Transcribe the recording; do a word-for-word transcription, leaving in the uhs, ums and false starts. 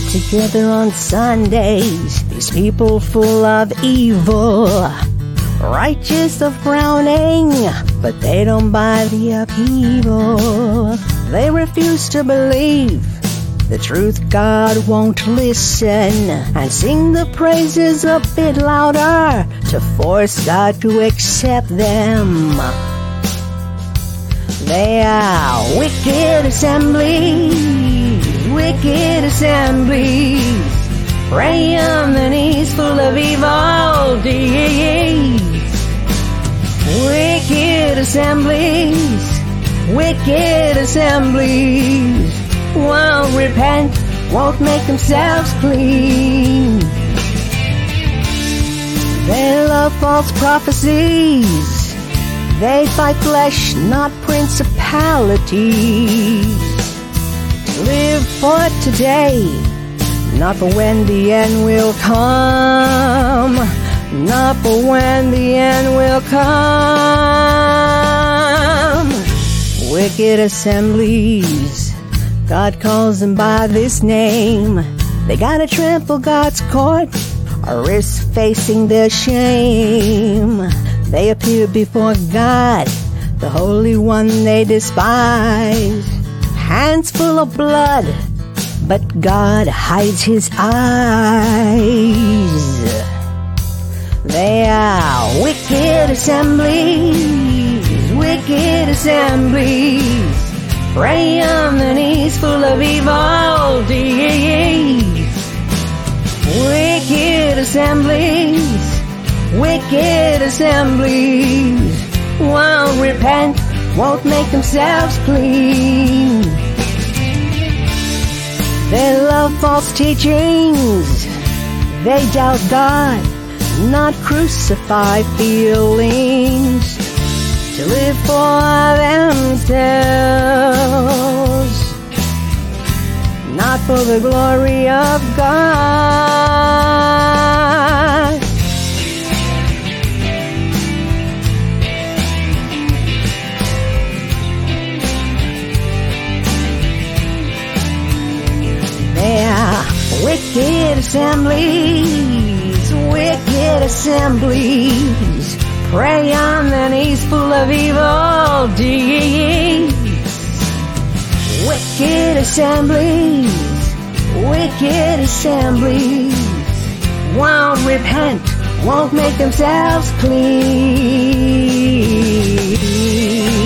get together on Sundays. These people full of evil, righteous of frowning, but they don't buy the upheaval. They refuse to believe the truth. God won't listen, and sing the praises a bit louder to force God to accept them. They are wicked assemblies, wicked assemblies, pray on the knees full of evil deeds. Wicked assemblies, wicked assemblies, won't repent, won't make themselves clean. They love false prophecies, they fight flesh, not principalities. To live for today, not for when the end will come, not for when the end will come. Wicked assemblies, God calls them by this name. They gotta trample God's court or risk facing their shame. They appear before God, the Holy One they despise. Hands full of blood, but God hides his eyes. They are wicked assemblies, wicked assemblies, pray on the knees full of evil deeds. Wicked assemblies, wicked assemblies, won't repent, won't make themselves clean. They love false teachings, they doubt God, not crucify feelings, to live for themselves, not for the glory of God. They are wicked assemblies, wicked assemblies, pray on the knees full of evil deeds. Wicked assemblies, wicked assemblies, won't repent, won't make themselves clean.